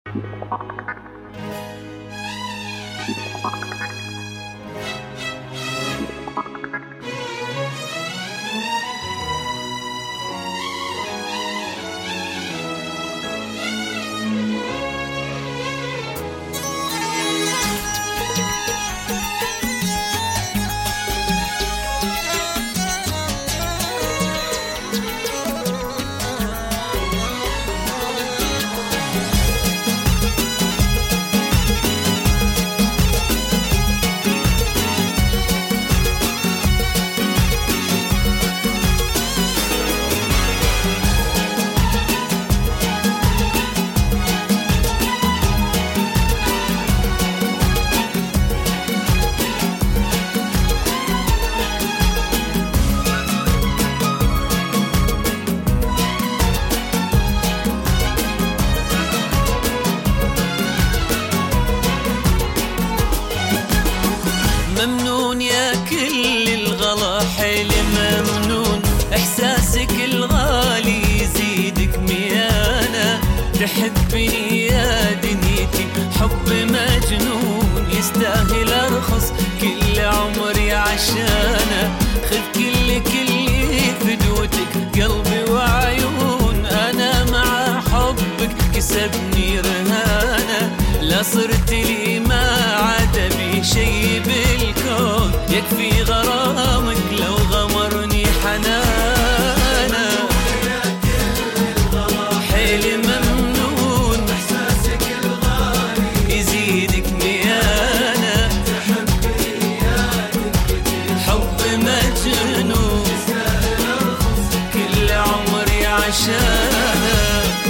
ممنون يا كل الغلا حيل ممنون، إحساسك الغالي يزيدك ميانة، تحبني يا دنيتي حب مجنون، يستاهل أرخص كل عمري عشانه، خذ كل فدوتك قلبي وعيون، أنا مع حبك كسبني رهانة، لا صرت لي ما عاد بي شي بالكون، يكفي غرامك لو غمرني حنانة، حيل ممنون إحساسك الغالي يزيدك ميانة، تحبني يا دنيتي حب مجنون، كل عمري عشانه.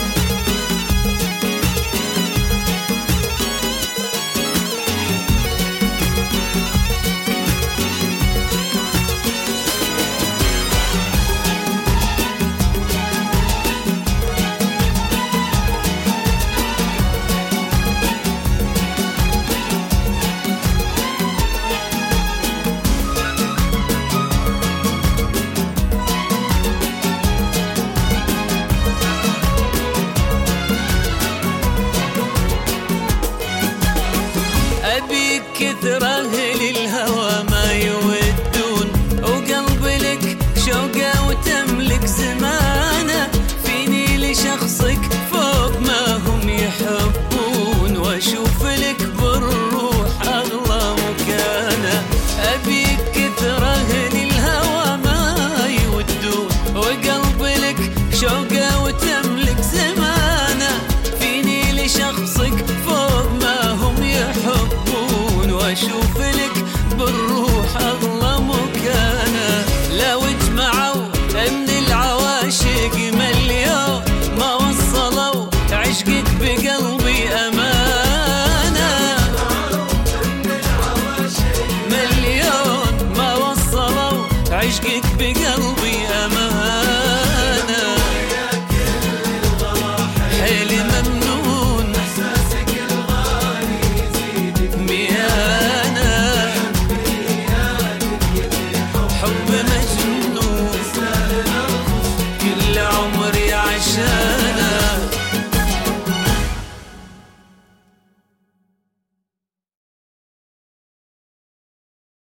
أبيك كثر أهل الهوى ما يودون، وقلب لك شوقه وتملك زمانه، فيني لشخصك فوق ما هم يحبون، واشوف لك بالروح أغلى مكانه، أبيك كثر أهل الهوى ما يودون، وقلب لك شوقه وتملك زمانه، فيني لشخصك فوق ما هم يحبون، واشوف لك بالروح أغلى